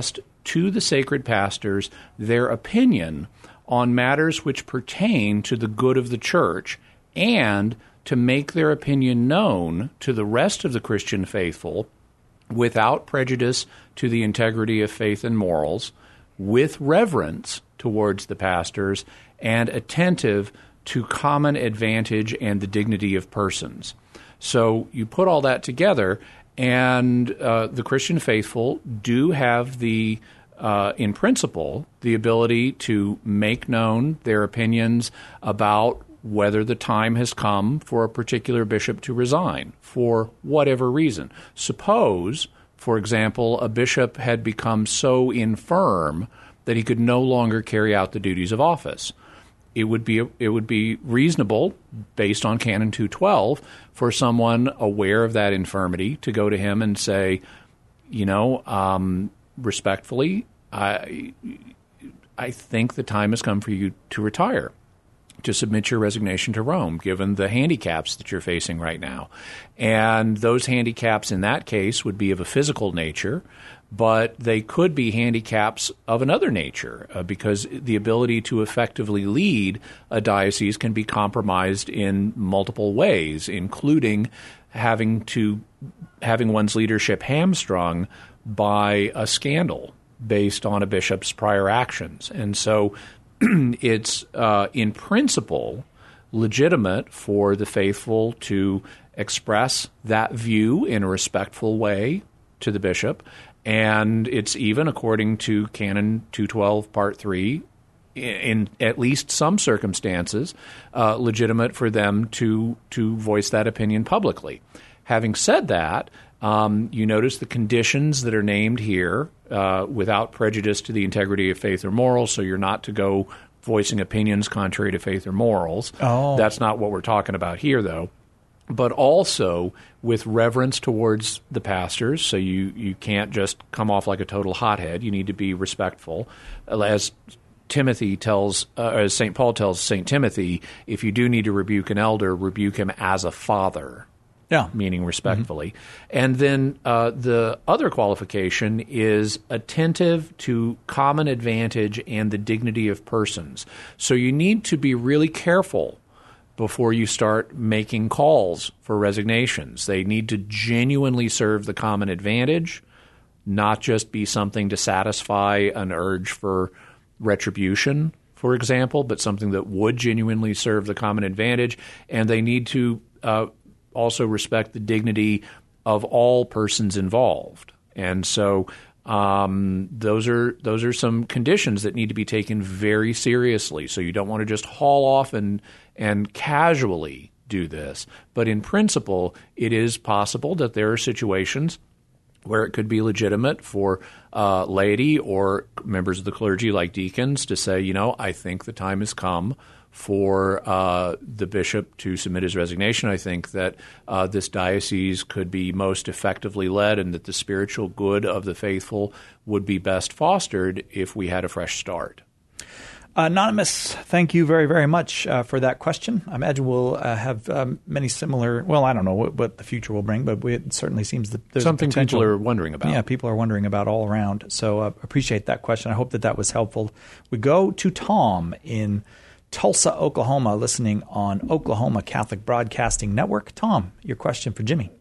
to the sacred pastors their opinion on matters which pertain to the good of the church, and to make their opinion known to the rest of the Christian faithful without prejudice to the integrity of faith and morals, with reverence towards the pastors, and attentive to common advantage and the dignity of persons. So you put all that together, and uh, the Christian faithful do have the Uh, in principle, the ability to make known their opinions about whether the time has come for a particular bishop to resign for whatever reason. Suppose, for example, a bishop had become so infirm that he could no longer carry out the duties of office. It would be it would be reasonable, based on Canon two twelve, for someone aware of that infirmity to go to him and say, you know, um, respectfully, I I think the time has come for you to retire, to submit your resignation to Rome, given the handicaps that you're facing right now. And those handicaps in that case would be of a physical nature, but they could be handicaps of another nature, uh, because the ability to effectively lead a diocese can be compromised in multiple ways, including having to having one's leadership hamstrung by a scandal based on a bishop's prior actions. And so it's, uh, in principle, legitimate for the faithful to express that view in a respectful way to the bishop. And it's even, according to Canon two twelve, Part three, in at least some circumstances, uh, legitimate for them to to voice that opinion publicly. Having said that, um, you notice the conditions that are named here, uh, without prejudice to the integrity of faith or morals, so you're not to go voicing opinions contrary to faith or morals. Oh. That's not what we're talking about here, though. But also with reverence towards the pastors, so you, you can't just come off like a total hothead. You need to be respectful. As Timothy tells, uh, as Saint Paul tells Saint Timothy, if you do need to rebuke an elder, rebuke him as a father. Yeah. Meaning respectfully. Mm-hmm. And then uh, the other qualification is attentive to common advantage and the dignity of persons. So you need to be really careful before you start making calls for resignations. They need to genuinely serve the common advantage, not just be something to satisfy an urge for retribution, for example, but something that would genuinely serve the common advantage. And they need to uh, also respect the dignity of all persons involved. And so um, those are those are some conditions that need to be taken very seriously. So you don't want to just haul off and and casually do this. But in principle, it is possible that there are situations where it could be legitimate for uh, laity or members of the clergy like deacons to say, you know, I think the time has come for uh, the bishop to submit his resignation. I think that uh, this diocese could be most effectively led and that the spiritual good of the faithful would be best fostered if we had a fresh start. Anonymous, thank you very, very much uh, for that question. I imagine we'll uh, have um, many similar – well, I don't know what, what the future will bring, but we, it certainly seems that there's something potential. people are wondering about. Yeah, people are wondering about all around. So uh, appreciate that question. I hope that that was helpful. We go to Tom in Tulsa, Oklahoma, listening on Oklahoma Catholic Broadcasting Network. Tom, your question for Jimmy.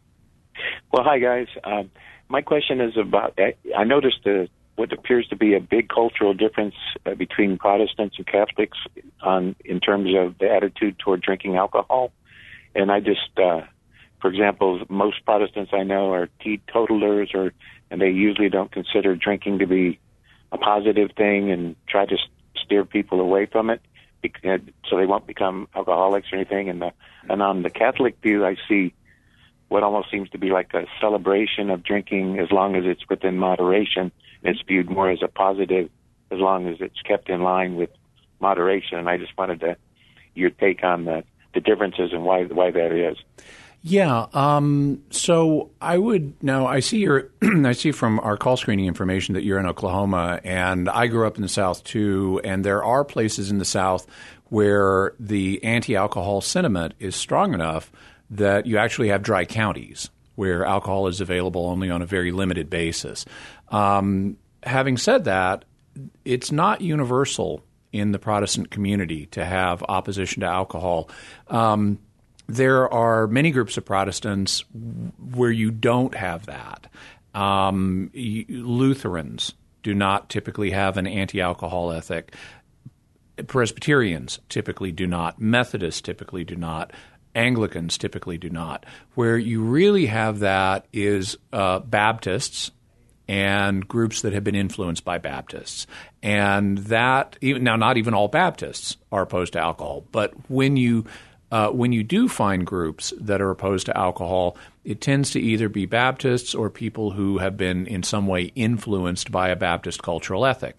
Well, hi, guys. Um, my question is about – I noticed the – what appears to be a big cultural difference uh, between Protestants and Catholics on in terms of the attitude toward drinking alcohol. And I just, uh, for example, most Protestants I know are teetotalers, or and they usually don't consider drinking to be a positive thing and try to steer people away from it so they won't become alcoholics or anything. And, the, and on the Catholic view, I see what almost seems to be like a celebration of drinking as long as it's within moderation. It's viewed more as a positive as long as it's kept in line with moderation. And I just wanted to your take on the, the differences and why why that is. Yeah. Um, so I would now I see your I see from our call screening information that you're in Oklahoma, and I grew up in the South too. And there are places in the South where the anti-alcohol sentiment is strong enough that you actually have dry counties where alcohol is available only on a very limited basis. Um, having said that, it's not universal in the Protestant community to have opposition to alcohol. Um, there are many groups of Protestants where you don't have that. Um, Lutherans do not typically have an anti-alcohol ethic. Presbyterians typically do not. Methodists typically do not. Anglicans typically do not. Where you really have that is uh, Baptists and groups that have been influenced by Baptists. And that, even, now not even all Baptists are opposed to alcohol, but when you uh, when you do find groups that are opposed to alcohol, it tends to either be Baptists or people who have been in some way influenced by a Baptist cultural ethic.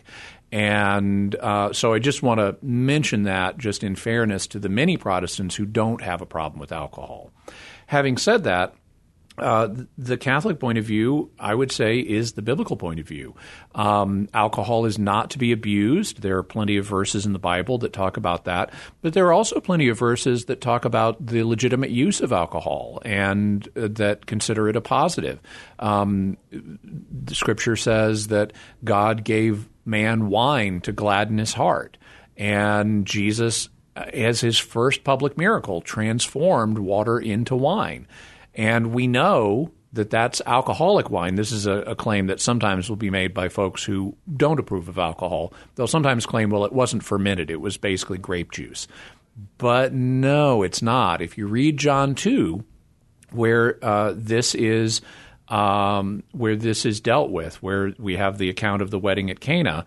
And uh, so I just want to mention that just in fairness to the many Protestants who don't have a problem with alcohol. Having said that, Uh, the Catholic point of view, I would say, is the biblical point of view. Um, alcohol is not to be abused. There are plenty of verses in the Bible that talk about that, but there are also plenty of verses that talk about the legitimate use of alcohol and uh, that consider it a positive. Um, the Scripture says that God gave man wine to gladden his heart, and Jesus, as his first public miracle, transformed water into wine. And we know that that's alcoholic wine. This is a, a claim that sometimes will be made by folks who don't approve of alcohol. They'll sometimes claim, well, it wasn't fermented. It was basically grape juice. But no, it's not. If you read John two, where uh, this is um, where this is dealt with, where we have the account of the wedding at Cana,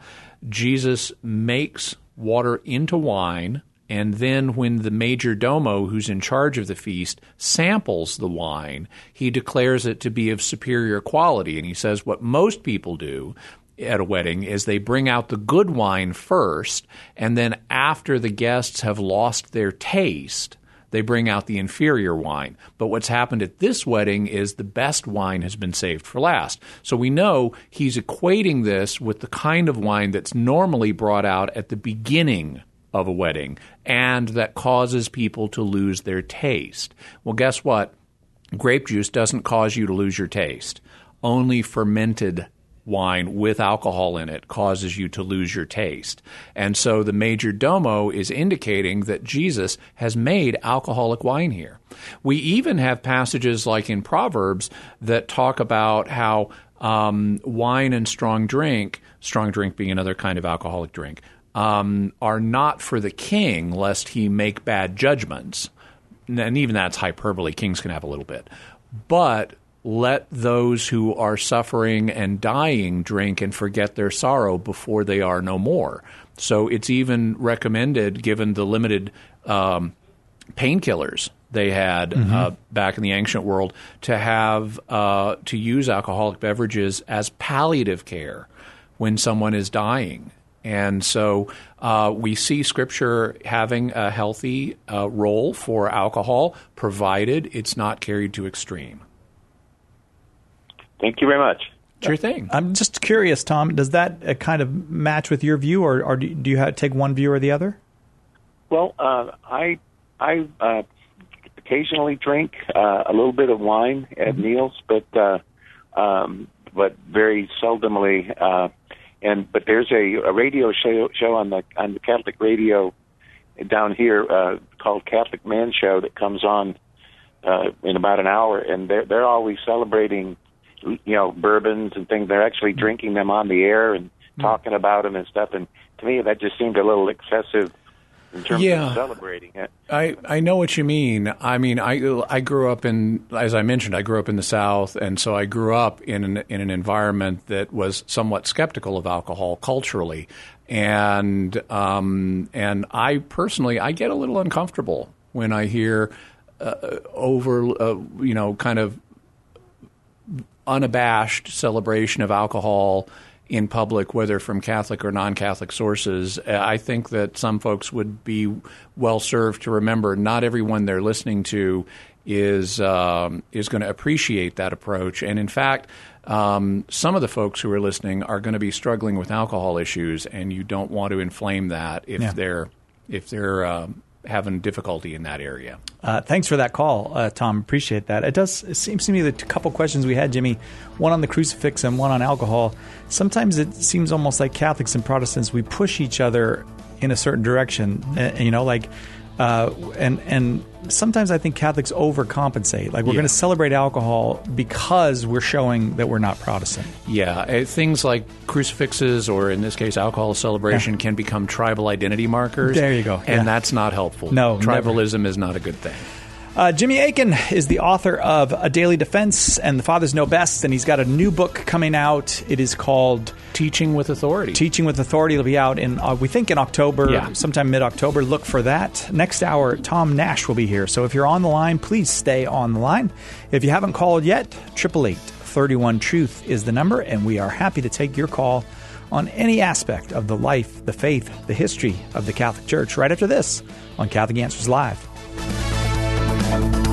Jesus makes water into wine. And then when the major domo, who's in charge of the feast, samples the wine, he declares it to be of superior quality. And he says what most people do at a wedding is they bring out the good wine first, and then after the guests have lost their taste, they bring out the inferior wine. But what's happened at this wedding is the best wine has been saved for last. So we know he's equating this with the kind of wine that's normally brought out at the beginning of a wedding, and that causes people to lose their taste. Well, guess what? Grape juice doesn't cause you to lose your taste. Only fermented wine with alcohol in it causes you to lose your taste. And so the major domo is indicating that Jesus has made alcoholic wine here. We even have passages like in Proverbs that talk about how um, wine and strong drink, strong drink being another kind of alcoholic drink, Um, are not for the king, lest he make bad judgments. And even that's hyperbole. Kings can have a little bit. But let those who are suffering and dying drink and forget their sorrow before they are no more. So it's even recommended, given the limited um, painkillers they had mm-hmm. uh, back in the ancient world, to have uh, to use alcoholic beverages as palliative care when someone is dying. And so uh, we see Scripture having a healthy uh, role for alcohol, provided it's not carried to extreme. Thank you very much. Sure thing. I'm just curious, Tom, does that uh, kind of match with your view, or, or do you, do you have, take one view or the other? Well, uh, I I uh, occasionally drink uh, a little bit of wine at mm-hmm. meals, but uh, um, but very seldomly. Uh, And but there's a, a radio show, show on the on the Catholic radio down here uh, called Catholic Man Show that comes on uh, in about an hour, and they're they're always celebrating, you know, bourbons and things. They're actually drinking them on the air and talking about them and stuff. And to me, that just seemed a little excessive in terms yeah. of celebrating it. I, I know what you mean. I mean, I I grew up in, as I mentioned, I grew up in the South, and so I grew up in an, in an environment that was somewhat skeptical of alcohol culturally, and um, and I personally I get a little uncomfortable when I hear uh, over uh, you know kind of unabashed celebration of alcohol in public, whether from Catholic or non-Catholic sources. I think that some folks would be well served to remember not everyone they're listening to is um, is going to appreciate that approach. And in fact, um, some of the folks who are listening are going to be struggling with alcohol issues, and you don't want to inflame that if yeah. they're if they're um, having difficulty in that area. Uh, thanks for that call, uh, Tom. Appreciate that. It does. It seems to me that a couple questions we had, Jimmy, one on the crucifix and one on alcohol. Sometimes it seems almost like Catholics and Protestants, we push each other in a certain direction. Uh, you know, like, uh, and and sometimes I think Catholics overcompensate. Like we're Yeah. going to celebrate alcohol because we're showing that we're not Protestant. Yeah, uh, things like crucifixes, or in this case, alcohol celebration, Yeah. can become tribal identity markers. There you go. And Yeah. that's not helpful. No, Tribalism is not a good thing. Uh, Jimmy Akin is the author of A Daily Defense and The Fathers Know Best, and he's got a new book coming out. It is called Teaching with Authority. Teaching with Authority. It'll be out in, uh, we think, in October, Yeah. sometime mid-October. Look for that. Next hour, Tom Nash will be here. So if you're on the line, please stay on the line. If you haven't called yet, eight eight eight, three one, truth is the number, and we are happy to take your call on any aspect of the life, the faith, the history of the Catholic Church right after this on Catholic Answers Live.